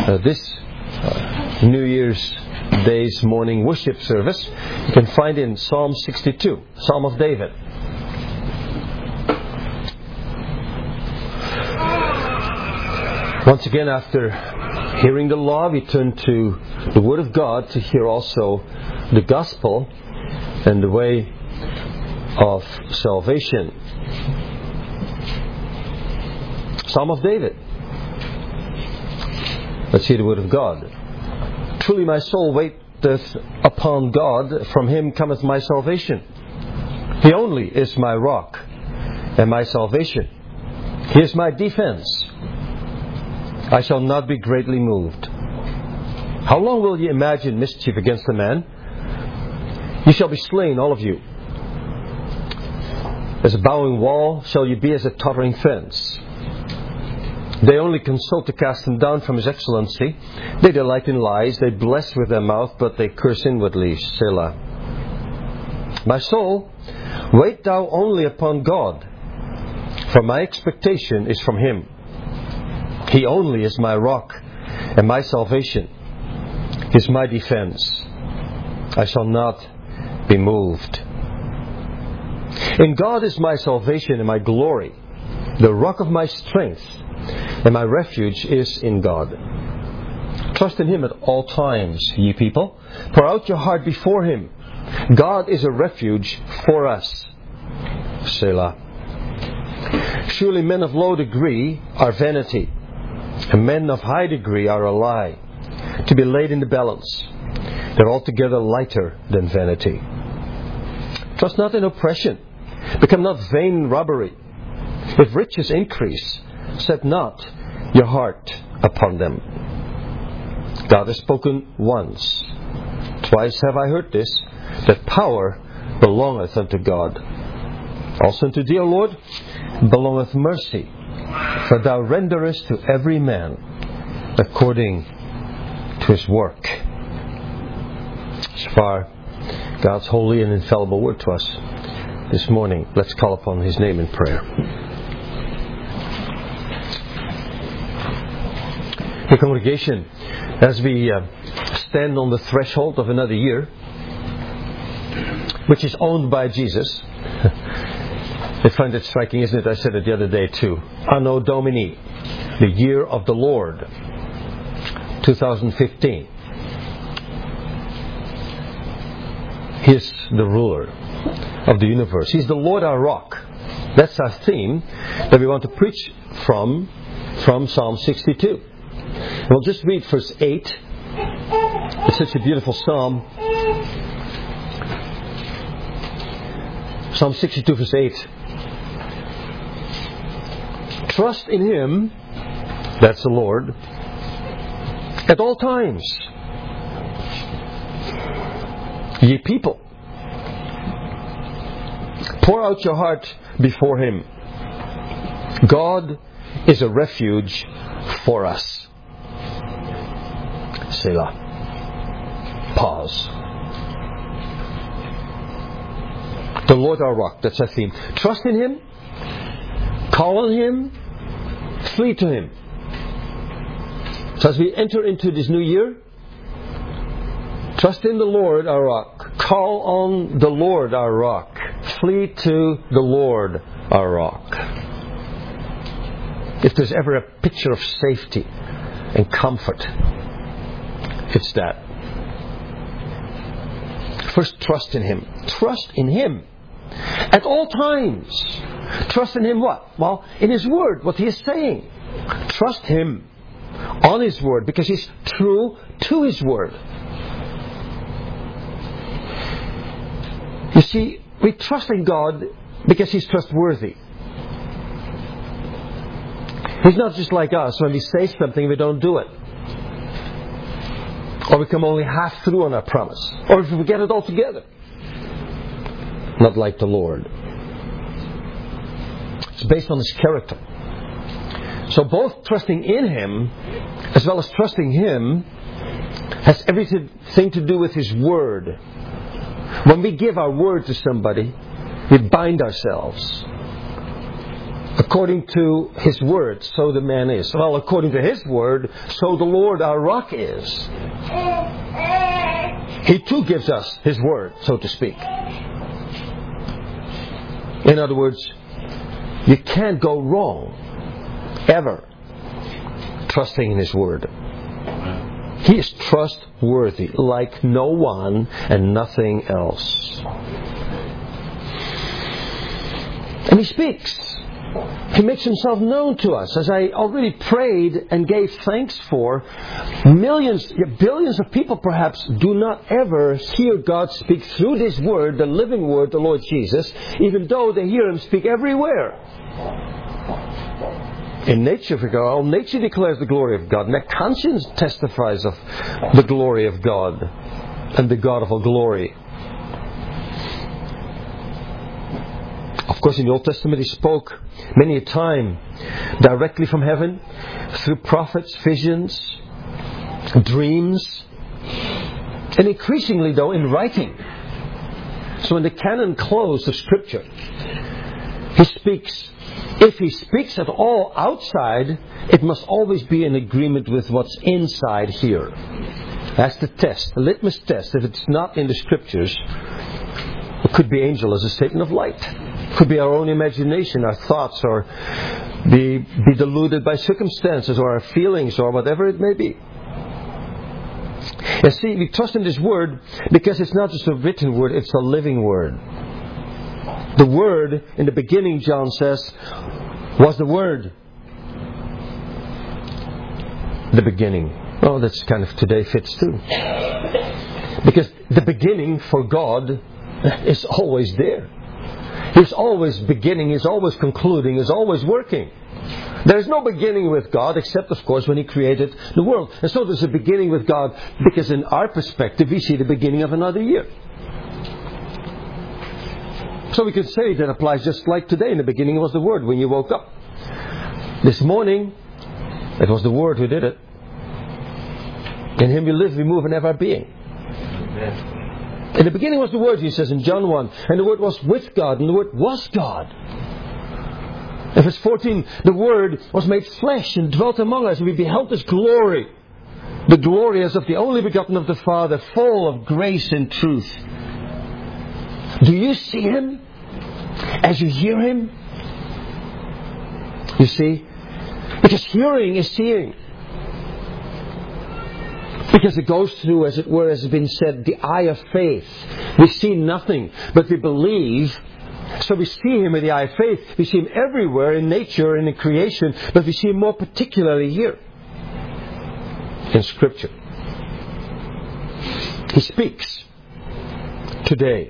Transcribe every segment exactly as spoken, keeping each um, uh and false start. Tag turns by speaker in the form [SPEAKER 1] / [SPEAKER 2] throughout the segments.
[SPEAKER 1] uh, this uh, New Year's Day's morning worship service, you can find in Psalm sixty-two, Psalm of David. Once again, after hearing the law, we turn to the Word of God to hear also the gospel and the way of salvation. Psalm of David. Let's hear the Word of God. Truly my soul waiteth upon God, from Him cometh my salvation. He only is my rock and my salvation. He is my defense. I shall not be greatly moved. How long will ye imagine mischief against a man? Ye shall be slain, all of you. As a bowing wall shall ye be as a tottering fence. They only consult to cast him down from his excellency. They delight in lies. They bless with their mouth, but they curse inwardly. Selah. My soul, wait thou only upon God, for my expectation is from Him. He only is my rock and my salvation. He is my defense. I shall not be moved. In God is my salvation and my glory. The rock of my strength and my refuge is in God. Trust in Him at all times, ye people. Pour out your heart before Him. God is a refuge for us. Selah. Surely men of low degree are vanity, and men of high degree are a lie, to be laid in the balance. They're altogether lighter than vanity. Trust not in oppression. Become not vain in robbery. If riches increase, set not your heart upon them. God has spoken once. Twice have I heard this, that power belongeth unto God. Also unto thee, O Lord, belongeth mercy, for thou renderest to every man according to his work. As far God's holy and infallible word to us this morning, let's call upon His name in prayer. The congregation, as we uh, stand on the threshold of another year, which is owned by Jesus. I find it striking, isn't it? I said it the other day too. Anno Domini, the year of the Lord, twenty fifteen. He is the ruler of the universe. He's the Lord our rock. That's our theme that we want to preach from, from Psalm sixty-two. We'll just read verse eight. It's such a beautiful psalm. Psalm sixty-two verse eight. Trust in Him, that's the Lord, at all times. Ye people, pour out your heart before Him. God is a refuge for us. Selah. Pause. The Lord our rock, that's our theme. Trust in Him, call on Him, flee to Him. So as we enter into this new year, trust in the Lord our rock, call on the Lord our rock, flee to the Lord our rock. If there's ever a picture of safety and comfort, it's that. First, trust in Him. Trust in Him at all times. Trust in Him what? Well, in His Word, what He is saying. Trust Him on His Word because He's true to His Word. You see, we trust in God because He's trustworthy. He's not just like us. When we say something, we don't do it. Or we come only half through on our promise. Or if we forget it altogether. Not like the Lord. It's based on His character. So both trusting in Him as well as trusting Him has everything to do with His Word. When we give our word to somebody, we bind ourselves. According to His word, so the man is. Well, according to His word, so the Lord our rock is. He too gives us His word, so to speak. In other words, you can't go wrong, ever, trusting in His word. He is trustworthy, like no one and nothing else. And He speaks. He makes Himself known to us. As I already prayed and gave thanks for, millions, billions of people perhaps do not ever hear God speak through this Word, the living Word, the Lord Jesus, even though they hear Him speak everywhere. In nature, for God, all nature declares the glory of God. And their conscience testifies of the glory of God and the God of all glory. Of course, in the Old Testament He spoke many a time directly from heaven through prophets, visions, dreams, and increasingly, though, in writing. So when the canon closed of Scripture, He speaks. If He speaks at all outside, it must always be in agreement with what's inside here. That's the test, the litmus test. If it's not in the Scriptures, it could be angel as a statement of light. It could be our own imagination, our thoughts, or be, be deluded by circumstances or our feelings or whatever it may be. And see, we trust in this Word because it's not just a written Word, it's a living Word. The Word, in the beginning, John says, was the Word. The beginning. Oh, that's kind of today fits too. Because the beginning for God is always there. He's always beginning, He's always concluding, He's always working. There's no beginning with God except, of course, when He created the world. And so there's a beginning with God because in our perspective we see the beginning of another year. So we could say that applies just like today. In the beginning was the Word when you woke up. This morning, it was the Word who did it. In Him we live, we move, and have our being. Amen. In the beginning was the Word, He says in John one. And the Word was with God, and the Word was God. In verse fourteen, the Word was made flesh and dwelt among us, and we beheld His glory. The glory as of the only begotten of the Father, full of grace and truth. Do you see Him as you hear Him? You see? Because hearing is seeing. Because it goes through, as it were, as has been said, the eye of faith. We see nothing, but we believe. So we see Him in the eye of faith. We see Him everywhere in nature and in creation, but we see Him more particularly here in Scripture. He speaks today.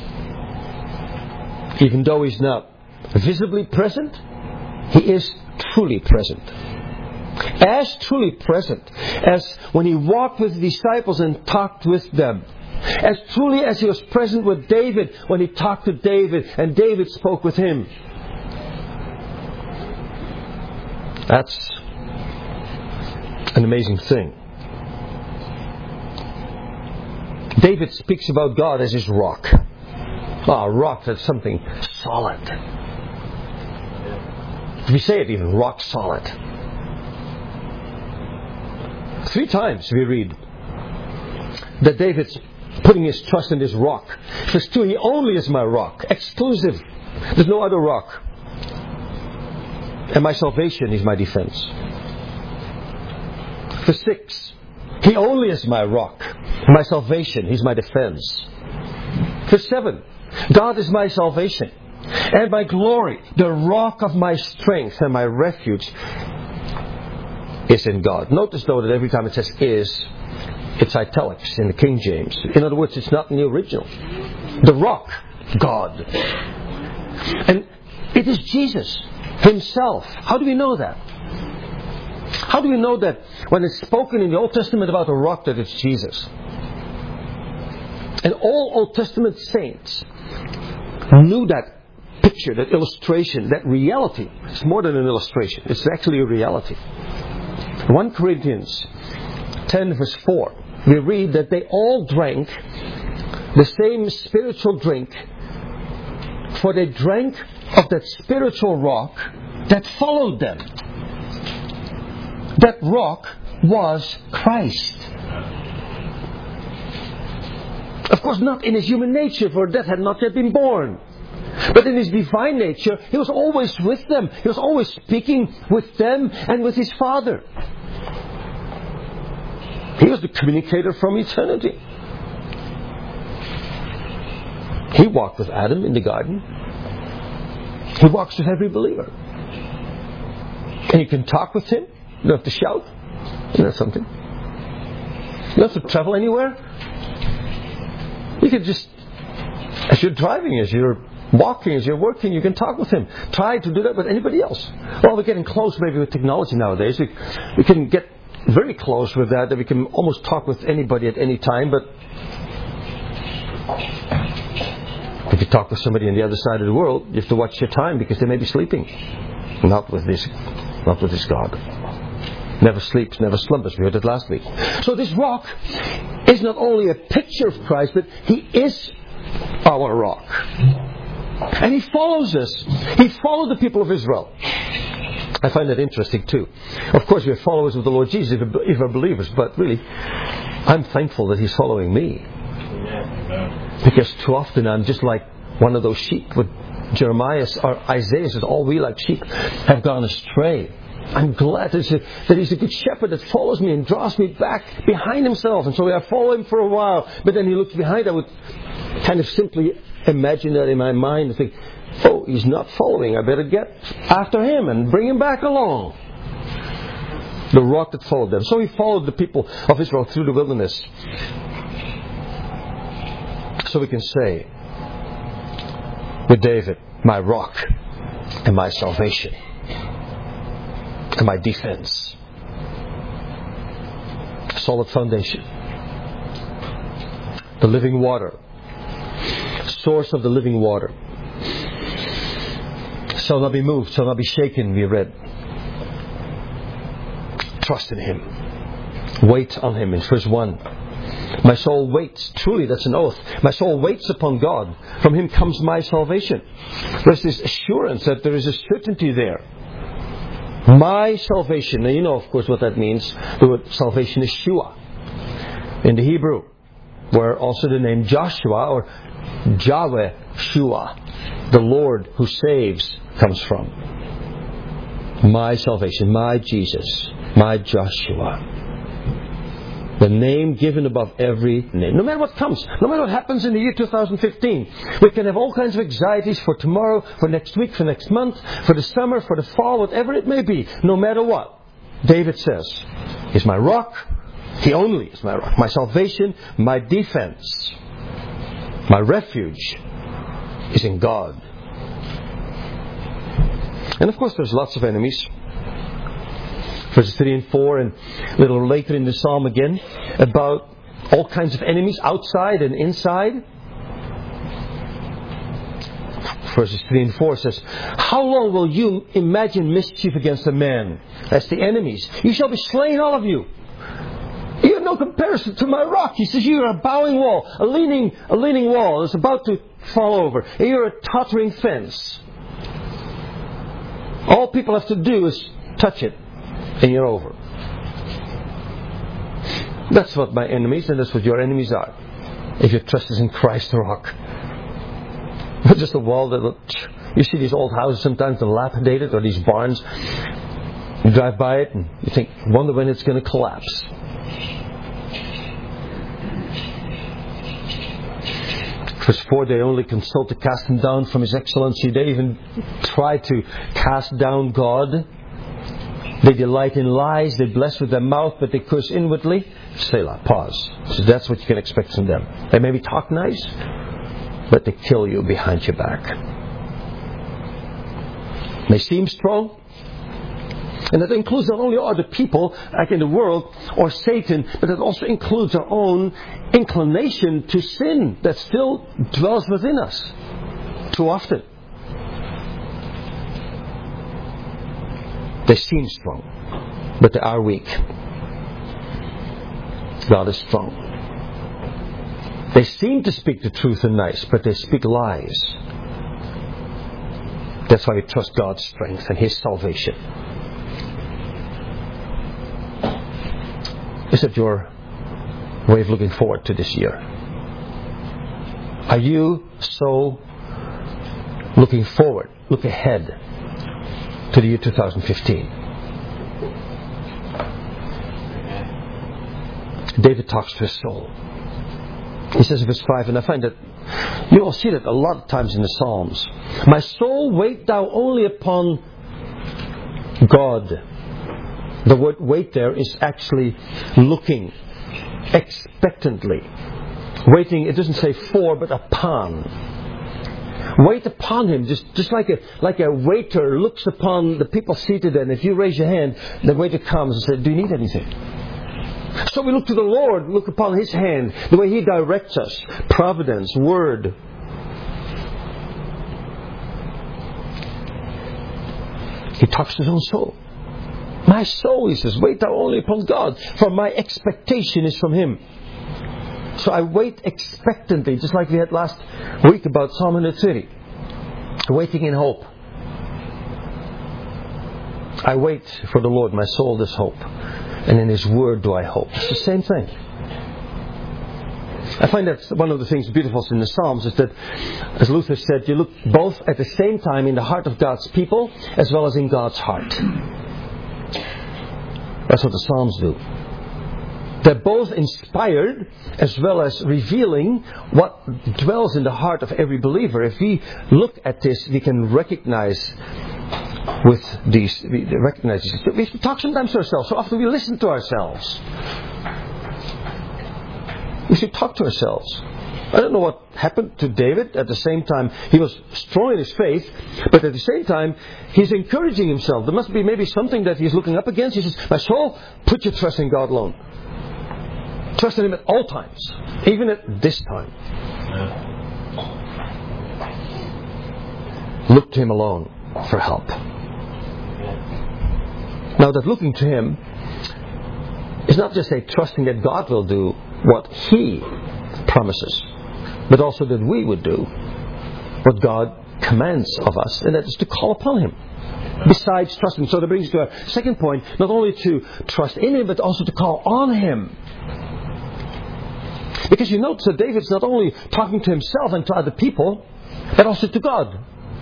[SPEAKER 1] Even though He's not visibly present, He is truly present. As truly present as when He walked with the disciples and talked with them. As truly as He was present with David when He talked to David and David spoke with Him. That's an amazing thing. David speaks about God as His rock. Ah, rock, that's something solid. We say it even, rock solid. Three times we read that David's putting his trust in this rock. Verse two, He only is my rock, exclusive. There's no other rock. And my salvation is my defense. Verse six, He only is my rock, my salvation, He's my defense. Verse seven, God is my salvation and my glory, the rock of my strength and my refuge is in God. Notice though that every time it says is, it's italics in the King James. In other words, it's not in the original. The rock, God. And it is Jesus Himself. How do we know that? How do we know that when it's spoken in the Old Testament about a rock that it's Jesus? And all Old Testament saints knew that picture, that illustration, that reality. It's more than an illustration. It's actually a reality. First Corinthians ten verse four, we read that they all drank the same spiritual drink, for they drank of that spiritual rock that followed them. That rock was Christ. Of course, not in his human nature, for that had not yet been born. But in his divine nature, he was always with them. He was always speaking with them and with his Father. He was the communicator from eternity. He walked with Adam in the garden. He walks with every believer. And you can talk with him. You don't have to shout. Isn't that something? You don't have to travel anywhere. You can just, as you're driving, as you're walking, as you're working, you can talk with him. Try to do that with anybody else. Well, we're getting close maybe with technology nowadays. We, we can get very close with that, that we can almost talk with anybody at any time, but if you talk with somebody on the other side of the world, you have to watch your time because they may be sleeping. Not with this, not with this God. Never sleeps, never slumbers. We heard it last week. So this rock is not only a picture of Christ, but he is our rock. And he follows us. He followed the people of Israel. I find that interesting too. Of course, we're followers of the Lord Jesus if we're believers, but really, I'm thankful that he's following me. Because too often I'm just like one of those sheep. What Jeremiah or Isaiah says, all we like sheep have gone astray. I'm glad that he's a good shepherd that follows me and draws me back behind himself. And so I follow him for a while. But then he looks behind. I would kind of simply imagine that in my mind and think, oh, he's not following. I better get after him and bring him back along. The rock that followed them. So he followed the people of Israel through the wilderness. So we can say with David, my rock and my salvation and my defense. Solid foundation. The living water. Source of the living water. Shall not be moved, shall not be shaken, we read. Trust in him. Wait on him in verse one. My soul waits. Truly, that's an oath. My soul waits upon God. From him comes my salvation. There's this assurance that there is a certainty there. My salvation. Now you know, of course, what that means. The word salvation is Shua. In the Hebrew, where also the name Joshua or Yahweh Shua, the Lord who saves, comes from. My salvation, my Jesus, my Joshua. The name given above every name. No matter what comes, no matter what happens in the year two thousand fifteen, we can have all kinds of anxieties for tomorrow, for next week, for next month, for the summer, for the fall, whatever it may be. No matter what, David says, He's my rock. He only is my rock. My salvation, my defense, my refuge is in God. And of course there's lots of enemies. Verses three and four, and a little later in the psalm again, about all kinds of enemies outside and inside. Verses three and four says, how long will you imagine mischief against a man? That's the enemies. You shall be slain, all of you. You have no comparison to my rock. He says, you are a bowing wall, a leaning, a leaning wall that's about to fall over. And you're a tottering fence. All people have to do is touch it, and you're over. That's what my enemies, and that's what your enemies are. If your trust is in Christ the rock. Not just a wall that... You see these old houses sometimes dilapidated, or these barns. You drive by it and you think, wonder when it's going to collapse. Verse four, they only consult to cast him down from his excellency. They even try to cast down God. They delight in lies. They bless with their mouth, but they curse inwardly. Selah, pause. So that's what you can expect from them. They maybe talk nice, but they kill you behind your back. They seem strong. And that includes not only other people, like in the world, or Satan, but it also includes our own inclination to sin that still dwells within us too often. They seem strong, but they are weak. God is strong. They seem to speak the truth and nice, but they speak lies. That's why we trust God's strength and His salvation. Is that your way of looking forward to this year? Are you so looking forward, look ahead to the year two thousand fifteen? David talks to his soul. He says in verse five, and I find that you all see that a lot of times in the Psalms. My soul, wait thou only upon God. The word wait there is actually looking expectantly. Waiting, it doesn't say for, but upon. Wait upon Him, just just like a like a waiter looks upon the people seated, and if you raise your hand, the waiter comes and says, do you need anything? So we look to the Lord, look upon His hand, the way He directs us, providence, word. He talks to his own soul. My soul, he says, wait thou only upon God, for my expectation is from Him. So I wait expectantly, just like we had last week about Psalm one thirty. Waiting in hope. I wait for the Lord, my soul does hope. And in His Word do I hope. It's the same thing. I find that one of the things beautiful in the Psalms is that, as Luther said, you look both at the same time in the heart of God's people as well as in God's heart. That's what the Psalms do. They're both inspired as well as revealing what dwells in the heart of every believer. If we look at this, we can recognize with these, we recognize these. We talk sometimes to ourselves. So often we listen to ourselves. We should talk to ourselves. I don't know what happened to David. At the same time, he was strong in his faith, but at the same time, he's encouraging himself. There must be maybe something that he's looking up against. He says, my soul, put your trust in God alone. Trust in Him at all times, even at this time. Look to Him alone for help. Now that looking to Him is not just a trusting that God will do what He promises, but also that we would do what God commands of us, and that is to call upon Him. Besides trusting. So that brings us to our second point, not only to trust in Him, but also to call on Him. Because you notice that David's not only talking to himself and to other people, but also to God.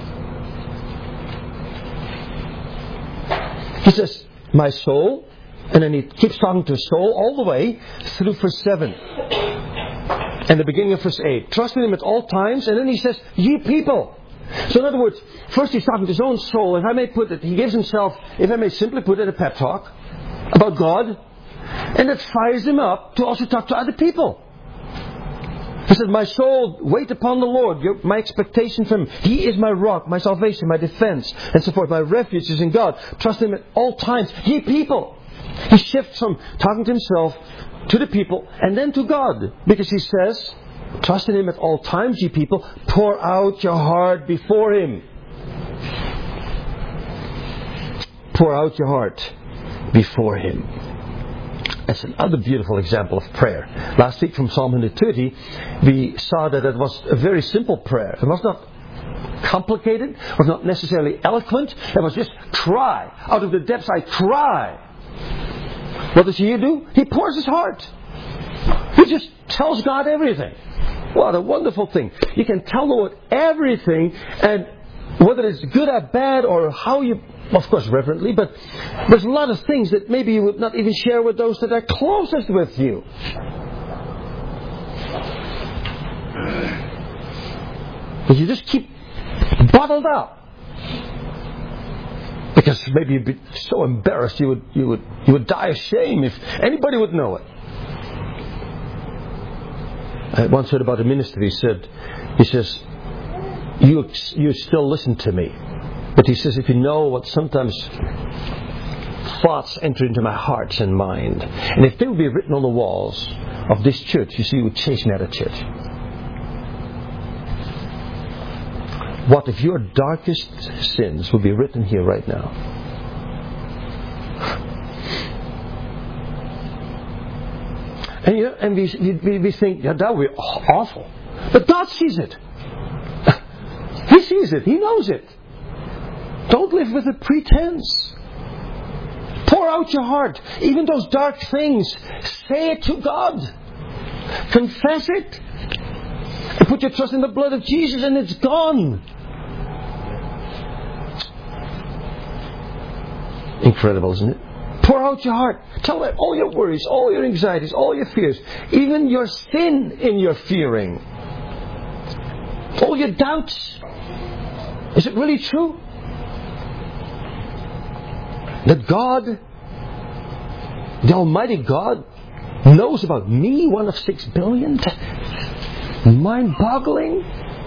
[SPEAKER 1] He says, my soul, and then he keeps talking to his soul all the way through verse seven. And the beginning of verse eight. Trust in Him at all times, and then he says, ye people. So in other words, first he's talking to his own soul. If I may put it, he gives himself, if I may simply put it, a pep talk about God. And that fires him up to also talk to other people. He said, my soul, wait upon the Lord. Your, my expectation from Him. He is my rock, my salvation, my defense, and so forth. My refuge is in God. Trust Him at all times. Ye people. He shifts from talking to himself to the people and then to God. Because he says, trust in Him at all times, ye people. Pour out your heart before Him. Pour out your heart before Him. That's another beautiful example of prayer. Last week from Psalm one thirty, we saw that it was a very simple prayer. It was not complicated, it was not necessarily eloquent. It was just cry. Out of the depths I cry. What does He do? He pours His heart. He just tells God everything. What a wonderful thing. You can tell the Lord everything, and whether it's good or bad or how you... Of course, reverently, but there's a lot of things that maybe you would not even share with those that are closest with you. But you just keep bottled up. Because maybe you'd be so embarrassed you would you would you would die of shame if anybody would know it. I once heard about a minister. He said, he says, you you still listen to me. But he says, if you know what sometimes thoughts enter into my heart and mind, and if they would be written on the walls of this church, you see, you would chase me out of church. What if your darkest sins would be written here right now? And, you know, and we, we, we think, yeah, that would be awful. But God sees it. He sees it. He knows it. Don't live with a pretense. Pour out your heart. Even those dark things, say it to God. Confess it. And put your trust in the blood of Jesus and it's gone. Incredible, isn't it? Pour out your heart. Tell it all your worries, all your anxieties, all your fears. Even your sin in your fearing. All your doubts. Is it really true? That God, the Almighty God, knows about me, one of six billion? Mind-boggling.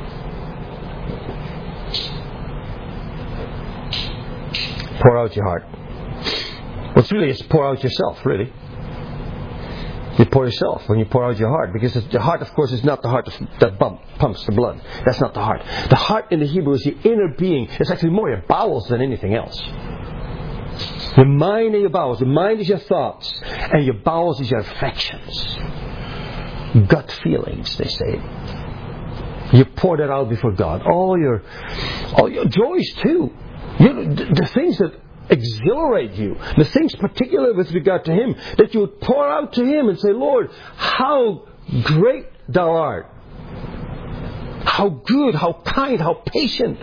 [SPEAKER 1] Pour out your heart. What's really is pour out yourself, really. You pour yourself when you pour out your heart. Because the heart, of course, is not the heart that bump, pumps the blood. That's not the heart. The heart in the Hebrew is the inner being. It's actually more your bowels than anything else. Your mind and your bowels. Your mind is your thoughts. And your bowels is your affections. Gut feelings, they say. You pour that out before God. All your, all your joys too. You know, the, the things that exhilarate you, the things particularly with regard to Him, that you would pour out to Him and say, Lord, how great Thou art. How good, how kind, how patient.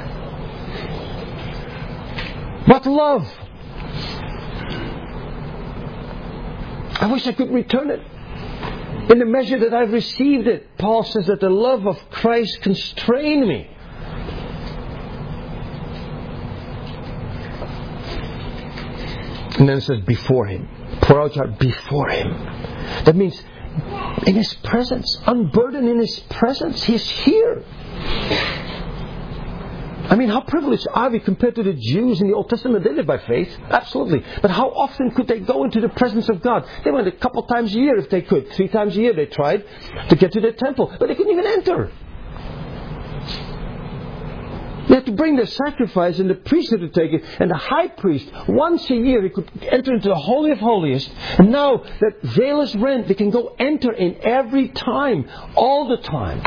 [SPEAKER 1] What love. I wish I could return it. In the measure that I've received it, Paul says that the love of Christ constrained me. And then it says, before Him. Pour out your heart before Him. That means in His presence. Unburdened in His presence. He's here. I mean, how privileged are we compared to the Jews in the Old Testament? They lived by faith. Absolutely. But how often could they go into the presence of God? They went a couple times a year if they could. Three times a year they tried to get to the temple. But they couldn't even enter. They had to bring their sacrifice and the priest had to take it. And the high priest, once a year, he could enter into the Holy of Holiest. And now that veil is rent, they can go enter in every time, all the time.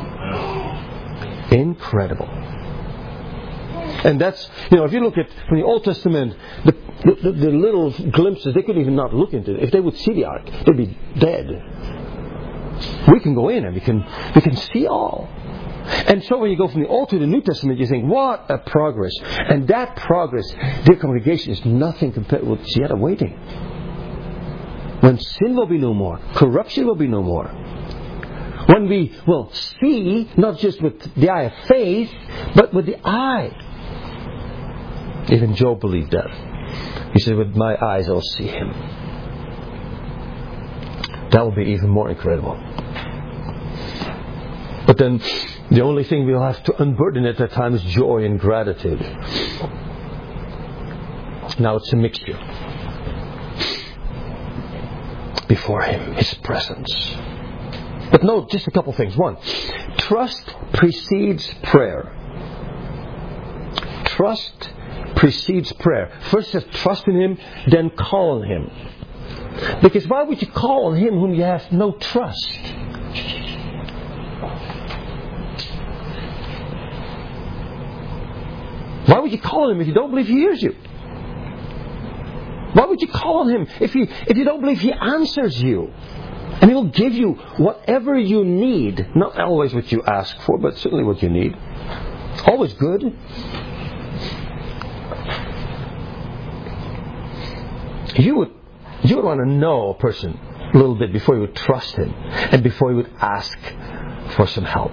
[SPEAKER 1] Incredible. And that's, you know, if you look at from the Old Testament, the, the, the little glimpses, they couldn't even not look into it. If they would see the ark, they'd be dead. We can go in and we can we can see all. And so when you go from the Old to the New Testament, you think, what a progress. And that progress, dear congregation, is nothing compared with what's yet awaiting. When sin will be no more, corruption will be no more. When we will see, not just with the eye of faith, but with the eye. Even Job believed that. He said, with my eyes I'll see Him. That will be even more incredible. But then, the only thing we'll have to unburden at that time is joy and gratitude. Now it's a mixture. Before Him, His presence. But note just a couple things. One, trust precedes prayer. Trust precedes prayer. First it says trust in Him, then call on Him. Because why would you call on Him whom you have no trust? Why would you call on Him if you don't believe He hears you? Why would you call on Him if, he, if you don't believe He answers you? And He will give you whatever you need. Not always what you ask for, but certainly what you need. Always good. You would, you would want to know a person a little bit before you would trust him. And before you would ask for some help.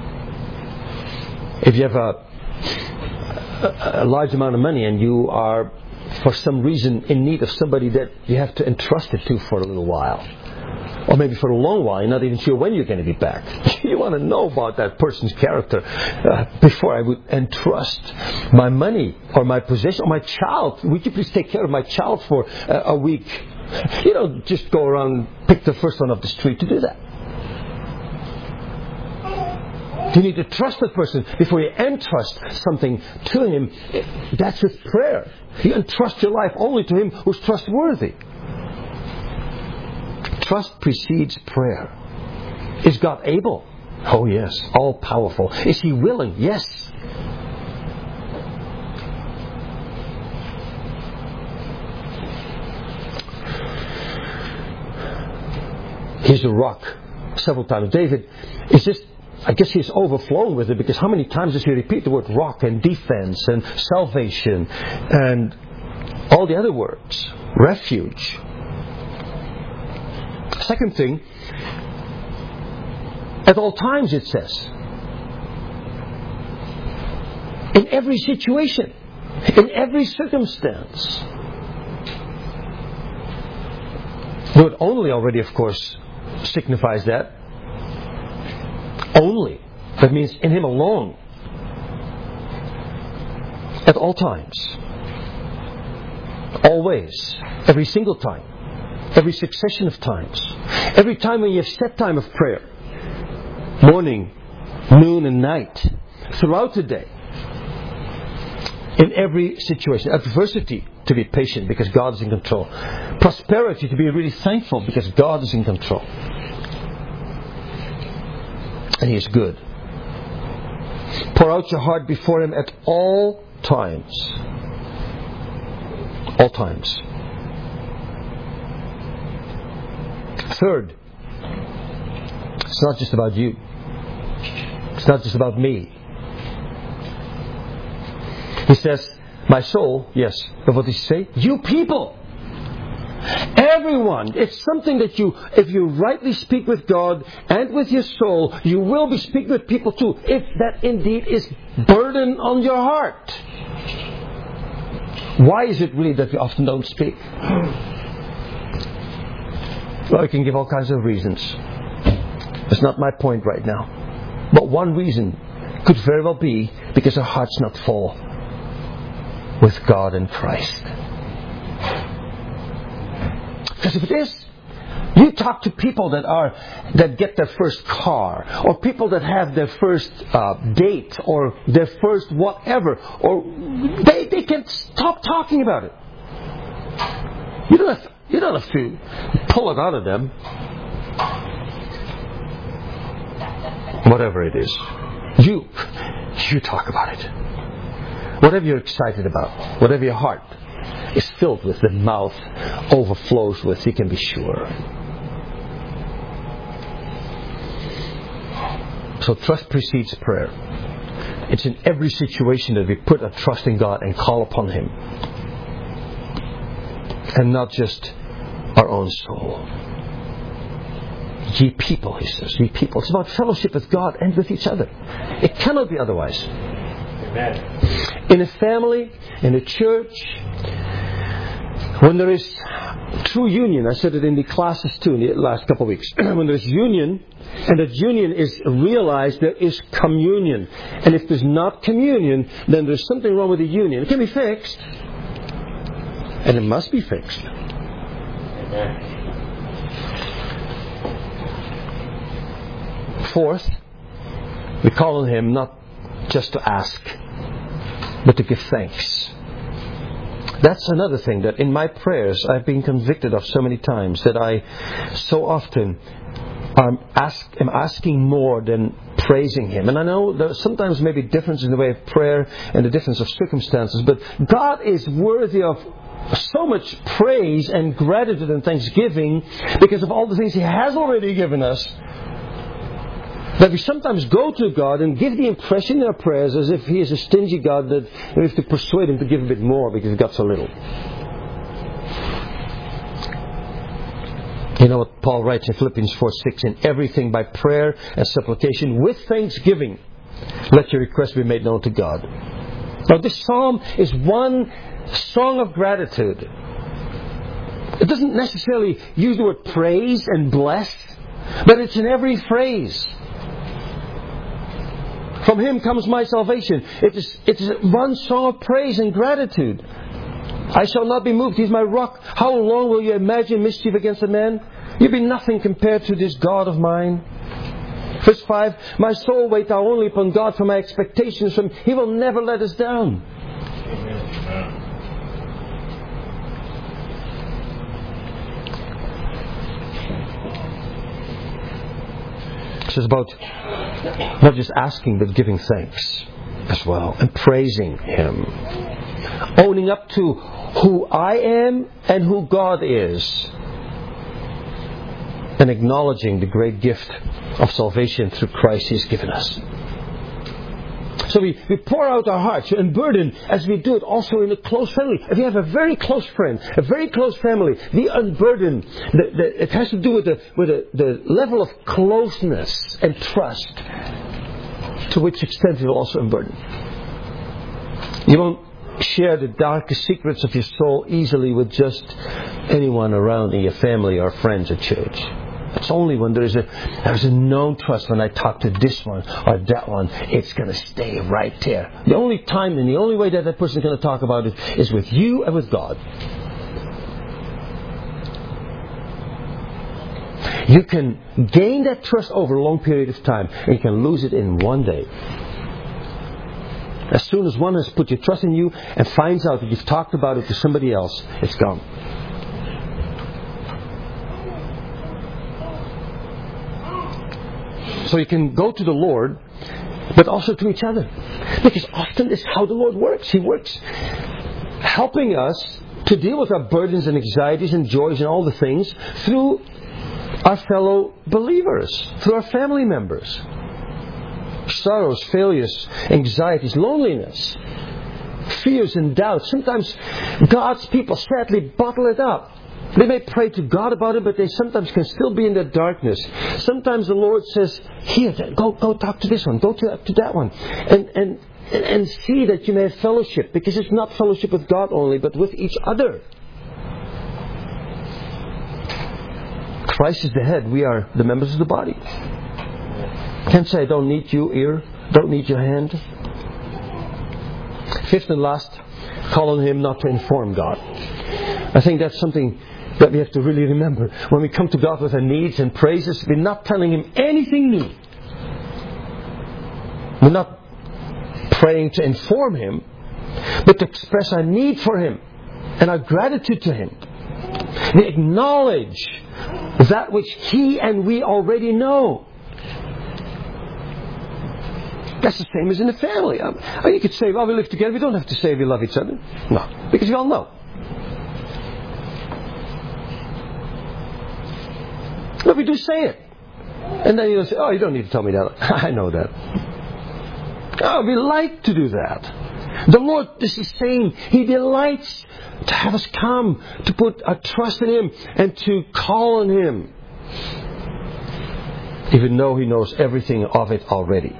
[SPEAKER 1] If you have a a large amount of money and you are for some reason in need of somebody that you have to entrust it to for a little while, or maybe for a long while, you're not even sure when you're going to be back. You want to know about that person's character uh, before I would entrust my money or my possession or my child. Would you please take care of my child for uh, a week? You don't just go around and pick the first one off the street to do that. You need to trust that person before you entrust something to him. That's with prayer. You entrust your life only to Him who's trustworthy. Trust precedes prayer. Is God able? Oh yes. All powerful. Is He willing? Yes. He's a rock several times. David is just, I guess he's overflowing with it, because how many times does he repeat the word rock and defense and salvation and all the other words? Refuge. Second thing, at all times it says. In every situation. In every circumstance. The word only already, of course, signifies that. Only. That means in Him alone. At all times. Always. Every single time. Every succession of times. Every time when you have set time of prayer. Morning, noon and night. Throughout the day. In every situation. Adversity, to be patient because God is in control. Prosperity, to be really thankful because God is in control. And He is good. Pour out your heart before Him at all times. All times. Third, it's not just about you. It's not just about me. He says, my soul, yes. But what does He say? You people. Everyone. It's something that you, if you rightly speak with God and with your soul, you will be speaking with people too. If that indeed is burden on your heart. Why is it really that we often don't speak? Well, I can give all kinds of reasons. That's not my point right now. But one reason could very well be because our heart's not full with God and Christ. Because if it is, you talk to people that are that get their first car, or people that have their first uh, date, or their first whatever, or they they can stop talking about it. You don't have, you don't have to pull it out of them. Whatever it is, you you talk about it. Whatever you're excited about, whatever your heart is filled with, the mouth overflows with, you can be sure. So trust precedes prayer. It's in every situation that we put our trust in God and call upon Him. And not just our own soul. Ye people, He says. Ye people. It's about fellowship with God and with each other. It cannot be otherwise. Amen. In a family, in a church, when there is true union, I said it in the classes too in the last couple of weeks, when there is union, and that union is realized, there is communion. And if there's not communion, then there's something wrong with the union. It can be fixed. And it must be fixed. Amen. Fourth, we call on Him not just to ask, but to give thanks. That's another thing that in my prayers I've been convicted of so many times, that I so often am, ask, am asking more than praising Him. And I know there sometimes may be difference in the way of prayer and the difference of circumstances, but God is worthy of so much praise and gratitude and thanksgiving because of all the things He has already given us, that we sometimes go to God and give the impression in our prayers as if He is a stingy God that we have to persuade Him to give a bit more because He got so little. You know what Paul writes in Philippians four six, in everything by prayer and supplication with thanksgiving, let your requests be made known to God. Now this psalm is one song of gratitude. It doesn't necessarily use the word praise and bless, but it's in every phrase. From Him comes my salvation. It is, it is one song of praise and gratitude. I shall not be moved. He's my rock. How long will you imagine mischief against a man? You be nothing compared to this God of mine. Verse five, my soul wait thou only upon God, for my expectations from He will never let us down. Amen. It's about not just asking, but giving thanks as well. And praising Him. Owning up to who I am and who God is. And and acknowledging the great gift of salvation through Christ He's given us. So we, we pour out our hearts and burden as we do it also in a close family. If you have a very close friend, a very close family, the unburden, the, the, it has to do with, the, with the, the level of closeness and trust to which extent you will also unburden. You won't share the darkest secrets of your soul easily with just anyone around in your family or friends at church. It's only when there is a there's a known trust. When I talk to this one or that one, it's going to stay right there. The only time and the only way that that person is going to talk about it is with you and with God. You can gain that trust over a long period of time, and you can lose it in one day. As soon as one has put your trust in you and finds out that you've talked about it to somebody else, it's gone. So you can go to the Lord, but also to each other. Because often it's how the Lord works. He works helping us to deal with our burdens and anxieties and joys and all the things through our fellow believers, through our family members. Sorrows, failures, anxieties, loneliness, fears and doubts. Sometimes God's people sadly bottle it up. They may pray to God about it, but they sometimes can still be in that darkness. Sometimes the Lord says, here, go go talk to this one, go to, to that one. And, and, and see that you may have fellowship. Because it's not fellowship with God only, but with each other. Christ is the head. We are the members of the body. Can't say I don't need you ear, don't need your hand. Fifth and last, call on Him not to inform God. I think that's something that we have to really remember. When we come to God with our needs and praises, we're not telling Him anything new. We're not praying to inform Him, but to express our need for Him and our gratitude to Him. We acknowledge that which He and we already know. That's the same as in a family. Um, you could say, well, we live together. We don't have to say we love each other. No, because we all know. But we do say it. And then you'll say, oh, you don't need to tell me that. I know that. Oh, we like to do that. The Lord is the same. He delights to have us come, to put our trust in Him and to call on Him. Even though He knows everything of it already.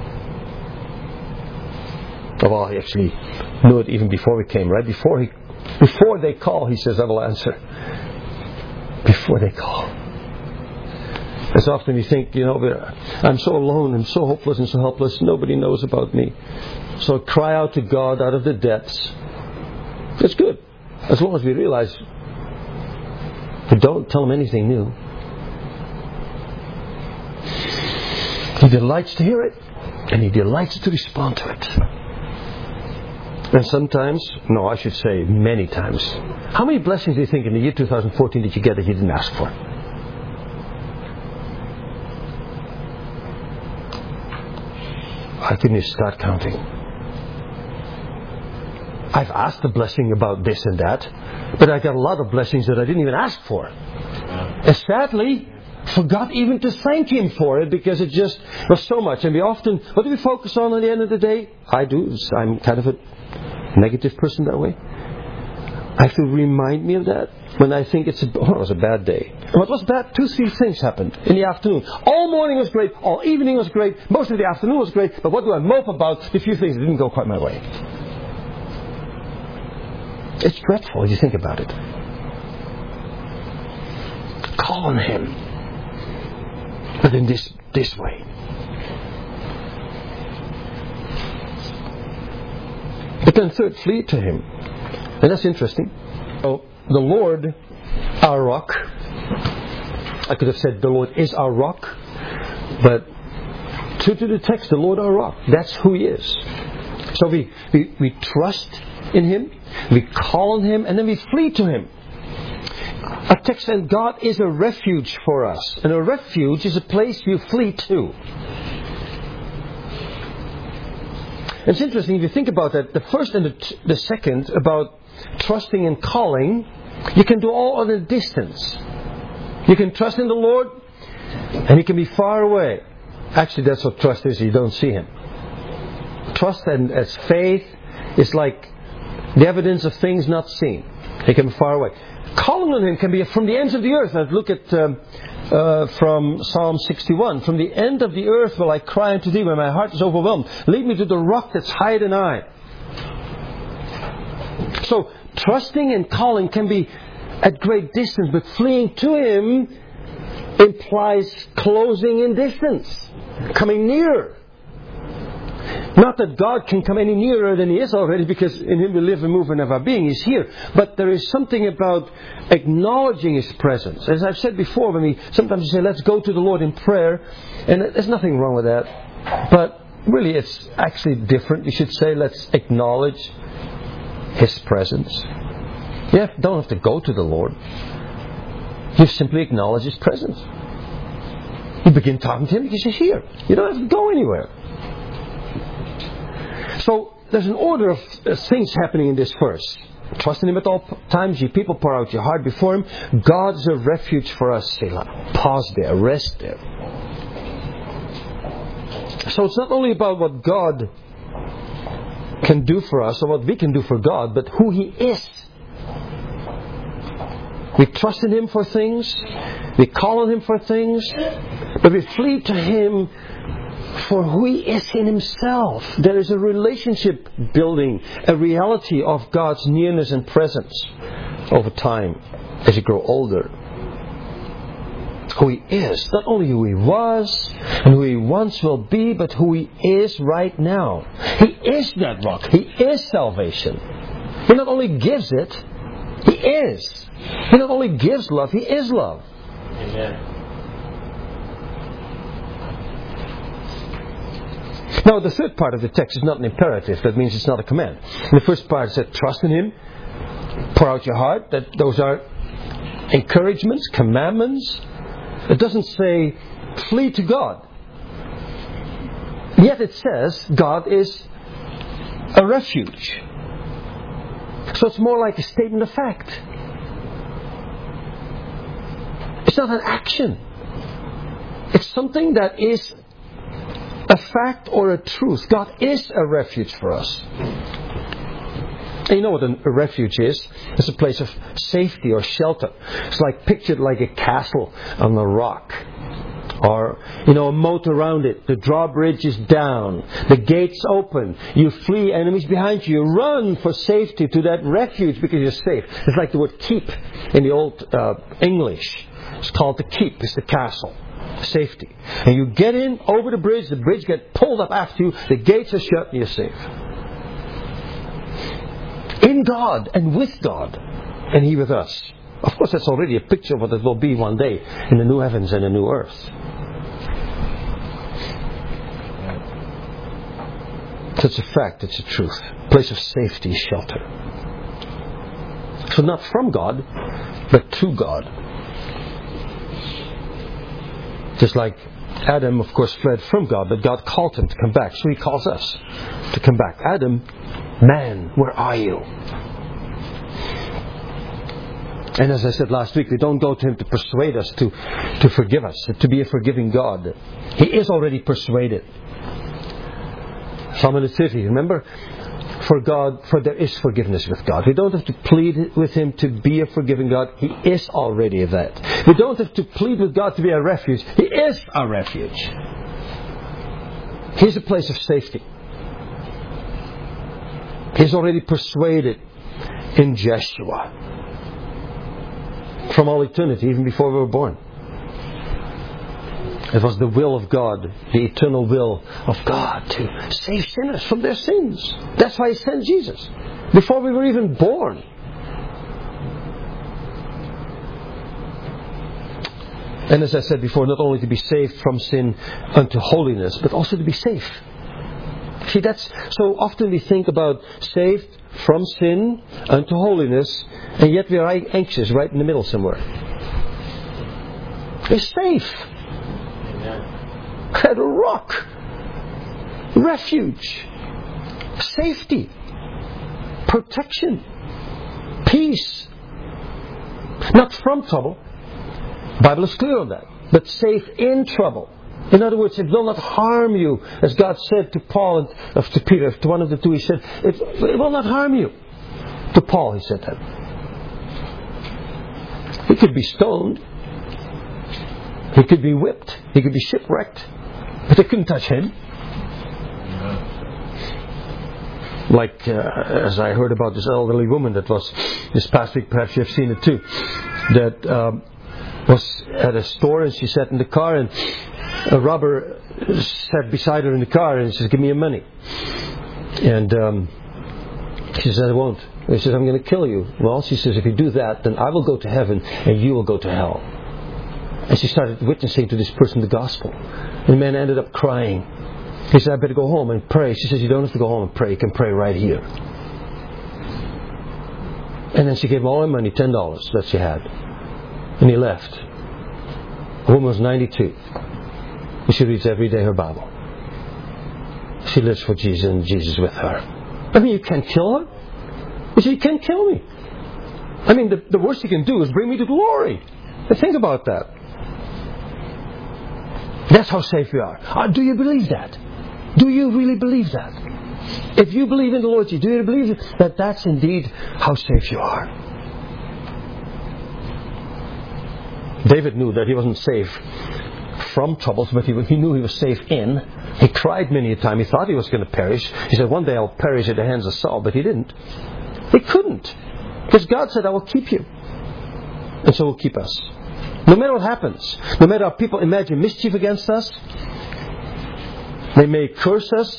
[SPEAKER 1] Well, He actually knew it even before we came, right? Before he, before they call, He says, I will answer. Before they call. As often we think, you know, I'm so alone, I'm so hopeless and so helpless, nobody knows about me. So cry out to God out of the depths. It's good. As long as we realize we don't tell Him anything new. He delights to hear it, and He delights to respond to it. And sometimes, no, I should say many times. How many blessings do you think in the year two thousand fourteen did you get that you didn't ask for? I couldn't even start counting. I've asked a blessing about this and that, but I got a lot of blessings that I didn't even ask for. And sadly, forgot even to thank Him for it because it just was so much. And we often, what do we focus on at the end of the day? I do. I'm kind of a negative person that way. I have to remind me of that when I think it's a, oh, it was a bad day. And what was bad? Two, three things happened in the afternoon. All morning was great. All evening was great. Most of the afternoon was great. But what do I mope about? The few things that didn't go quite my way. It's dreadful if you think about it. Call on Him. But in this, this way. But then third, flee to Him. And that's interesting. So, the Lord, our rock. I could have said the Lord is our rock. But true to the text, the Lord our rock. That's who He is. So we, we, we trust in Him. We call on Him. And then we flee to Him. Our text says God is a refuge for us. And a refuge is a place you flee to. It's interesting if you think about that. The first and the, t- the second about trusting and calling, you can do all at a distance. You can trust in the Lord And He can be far away. Actually, that's what trust is. You don't see Him. Trust and as faith is like the evidence of things not seen. He can be far away. Calling on Him can be from the ends of the earth. Now look at um, uh, from Psalm sixty-one. From the end of the earth will I cry unto Thee when my heart is overwhelmed. Lead me to the rock that's higher than I. So trusting and calling can be at great distance, but fleeing to Him implies closing in distance, coming nearer. Not that God can come any nearer than He is already, because in Him we live and move and have our being. He's here. But there is something about acknowledging His presence. As I've said before, when we sometimes we say, let's go to the Lord in prayer, and there's nothing wrong with that. But really it's actually different. You should say, let's acknowledge His presence. You don't have to go to the Lord. You simply acknowledge His presence. You begin talking to Him because He's here. You don't have to go anywhere. So there's an order of things happening in this verse. Trust in Him at all times. You people pour out your heart before Him. God's a refuge for us, Selah. Pause there. Rest there. So it's not only about what God can do for us or what we can do for God, but who He is. We trust in Him for things. We call on Him for things. But we flee to Him for who He is in Himself. There is a relationship building, a reality of God's nearness and presence over time as you grow older. Who He is. Not only who He was and who He once will be, but who He is right now. He is that rock. He is salvation. He not only gives it, He is. He not only gives love, He is love.
[SPEAKER 2] Amen.
[SPEAKER 1] Now, the third part of the text is not an imperative. That means it's not a command. In the first part, it said, trust in Him. Pour out your heart. That those are encouragements, commandments. It doesn't say, flee to God. Yet it says, God is a refuge. So it's more like a statement of fact. It's not an action. It's something that is a fact or a truth. God is a refuge for us. And you know what a refuge is? It's a place of safety or shelter. It's like pictured like a castle on a rock. Or, you know, a moat around it. The drawbridge is down. The gates open. You flee enemies behind you. You run for safety to that refuge because you're safe. It's like the word keep in the old uh, English. It's called the keep. It's the castle. Safety. And you get in over the bridge. The bridge gets pulled up after you. The gates are shut and you're safe. In God and with God. And He with us. Of course, that's already a picture of what it will be one day in the new heavens and the new earth. So it's a fact, it's a truth. Place of safety, shelter. So not from God, but to God. Just like Adam, of course, fled from God, but God called him to come back. So He calls us to come back. Adam, man, where are you? And as I said last week, we don't go to Him to persuade us to, to forgive us, to be a forgiving God. He is already persuaded. Psalm thirty, remember? For God, for there is forgiveness with God. We don't have to plead with Him to be a forgiving God. He is already that. We don't have to plead with God to be our refuge. He is our refuge. He's a place of safety. He's already persuaded in Joshua. From all eternity, even before we were born. It was the will of God, the eternal will of God to save sinners from their sins. That's why He sent Jesus. Before we were even born. And as I said before, not only to be saved from sin unto holiness, but also to be safe. See, that's so often we think about saved from sin unto holiness, and yet we are anxious right in the middle somewhere. We're safe. At a rock. Refuge. Safety. Protection. Peace. Not from trouble. The Bible is clear on that. but safe in trouble. In other words, it will not harm you. As God said to Paul and uh, to Peter, to one of the two, He said, it, it will not harm you. To Paul, He said that. He could be stoned. He could be whipped. He could be shipwrecked. But they couldn't touch him. Like, uh, as I heard about this elderly woman that was, this past week, perhaps you have seen it too, that um, was at a store and she sat in the car and a robber sat beside her in the car and says, give me your money. And um, she said, I won't. He says, I'm going to kill you. Well, she says, if you do that, then I will go to heaven and you will go to hell. And she started witnessing to this person the gospel. And the man ended up crying. He said, I better go home and pray. She says, you don't have to go home and pray. You can pray right here. And then she gave him all her money, ten dollars that she had. And he left. The woman was ninety-two. And she reads every day her Bible. She lives for Jesus and Jesus with her. I mean, you can't kill her. He said, you can't kill me. I mean, the, the worst you can do is bring me to glory. And think about that. That's how safe we are. Uh, do you believe that? Do you really believe that? If you believe in the Lord Jesus, do you believe that that's indeed how safe you are? David knew that he wasn't safe from troubles, but he, he knew he was safe in. He cried many a time. He thought he was going to perish. He said, one day I'll perish at the hands of Saul, but he didn't. He couldn't. Because God said, I will keep you. And so will keep us. No matter what happens, no matter how people imagine mischief against us, they may curse us,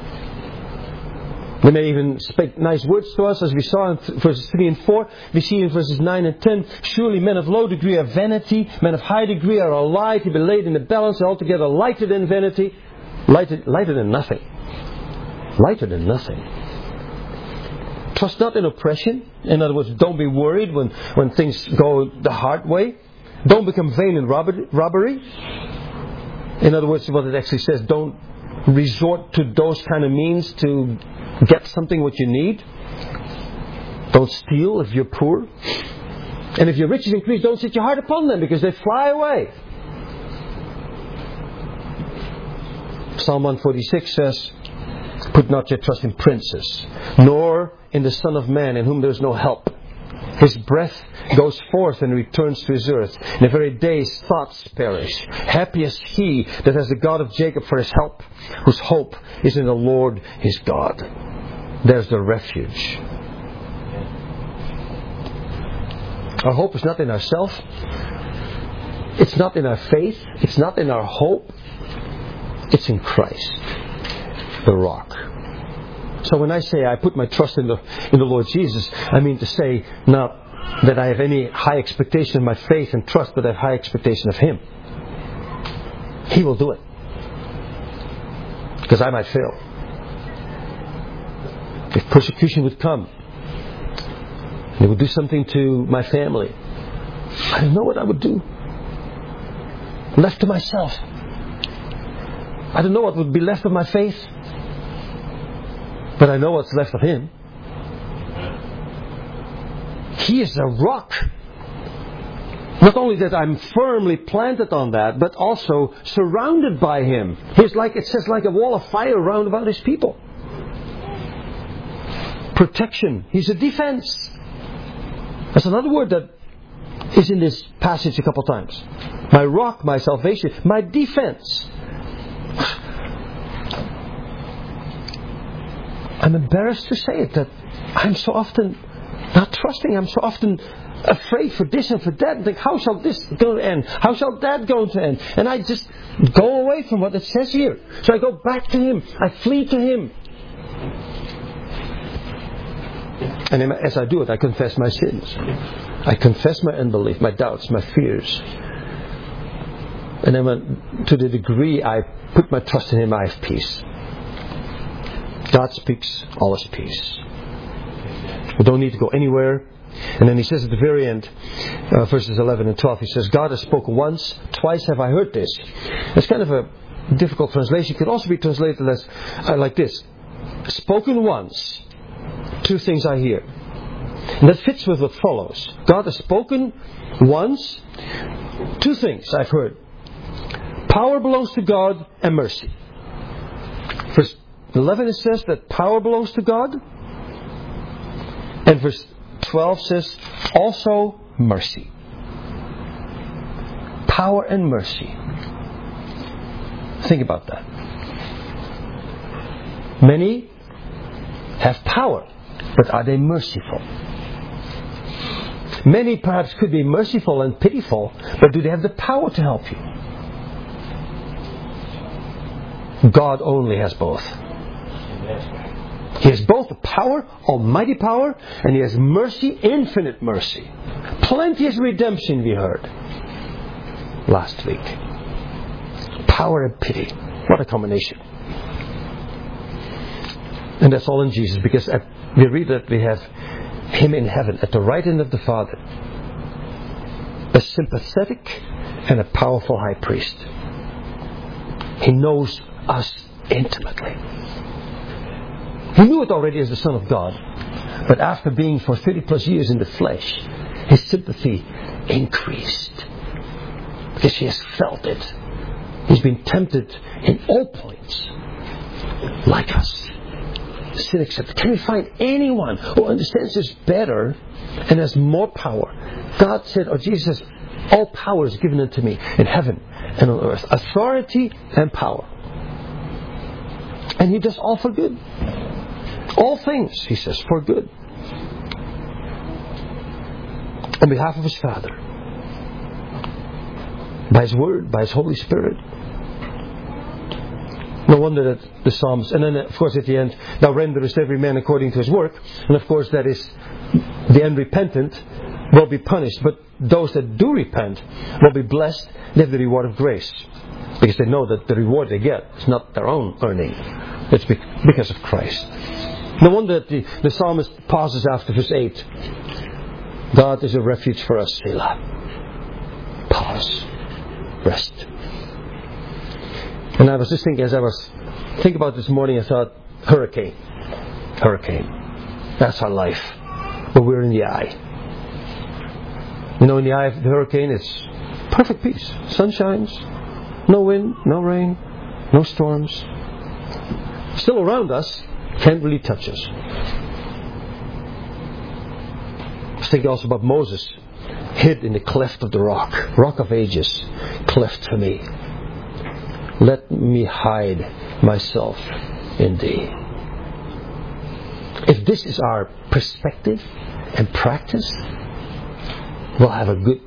[SPEAKER 1] they may even speak nice words to us, as we saw in verses three and four. We see in verses nine and ten, surely men of low degree are vanity, men of high degree are a lie to be laid in the balance, altogether lighter than vanity, lighter, lighter than nothing. Lighter than nothing. Trust not in oppression. In other words, don't be worried when, when things go the hard way. Don't become vain in robbery. In other words, what it actually says, don't resort to those kind of means to get something what you need. Don't steal if you're poor. And if your riches increase, don't set your heart upon them because they fly away. Psalm one forty-six says, put not your trust in princes, nor in the Son of Man in whom there is no help. His breath goes forth and returns to his earth. In a very day his thoughts perish. Happy is he that has the God of Jacob for his help, whose hope is in the Lord his God. There's the refuge. Our hope is not in ourselves. It's not in our faith. It's not in our hope. It's in Christ, the rock. So when I say I put my trust in the in the Lord Jesus, I mean to say not that I have any high expectation of my faith and trust, but I have high expectation of Him. He will do it. Because I might fail. If persecution would come, and it would do something to my family, I don't know what I would do. Left to myself. I don't know what would be left of my faith. But I know what's left of Him. He is a rock. Not only that I'm firmly planted on that, but also surrounded by Him. He's like, it says, like a wall of fire round about His people. Protection. He's a defense. That's another word that is in this passage a couple of times. My rock, my salvation, my defense. I'm embarrassed to say it, that I'm so often not trusting. I'm so often afraid for this and for that. And think, how shall this go to end? How shall that go to end? And I just go away from what it says here. So I go back to Him. I flee to Him. And as I do it, I confess my sins. I confess my unbelief, my doubts, my fears. And then when, to the degree I put my trust in Him, I have peace. God speaks, all is peace. We don't need to go anywhere. And then He says at the very end, uh, verses eleven and twelve, He says, God has spoken once, twice have I heard this. It's kind of a difficult translation. It could also be translated as uh, like this. Spoken once, two things I hear. And that fits with what follows. God has spoken once, two things I've heard. Power belongs to God and mercy. Verse eleven, it says that power belongs to God. And verse twelve says also mercy. Power and mercy. Think about that. Many have power, but are they merciful? Many perhaps could be merciful and pitiful, but do they have the power to help you? God only has both. He has both the power, almighty power, and He has mercy, infinite mercy. Plenteous redemption, we heard last week. Power and pity. What a combination. And that's all in Jesus, because at, we read that we have Him in heaven at the right hand of the Father. A sympathetic and a powerful high priest. He knows us intimately. He knew it already as the Son of God. But after being for thirty plus years in the flesh, His sympathy increased. Because He has felt it. He's been tempted in all points. Like us. Sin accepted. Can we find anyone who understands this better and has more power? God said, or Jesus says, all power is given unto me in heaven and on earth. Authority and power. And He does all for good. All things, He says, for good. On behalf of His Father. By His Word, by His Holy Spirit. No wonder that the Psalms, and then of course at the end, thou renderest every man according to his work. And of course that is, the unrepentant will be punished. But those that do repent will be blessed. They have the reward of grace. Because they know that the reward they get is not their own earning. It's because of Christ. No wonder that the, the psalmist pauses after verse eight. God is a refuge for us, Selah. Pause. Rest. And I was just thinking, as I was thinking about this morning, I thought, hurricane. Hurricane. That's our life. But we're in the eye. You know, in the eye of the hurricane, it's perfect peace. Sun shines. No wind, no rain, no storms. Still around us, can't really touch us. I was thinking also about Moses, hid in the cleft of the rock, rock of ages, cleft for me. Let me hide myself in Thee. If this is our perspective and practice, we'll have a good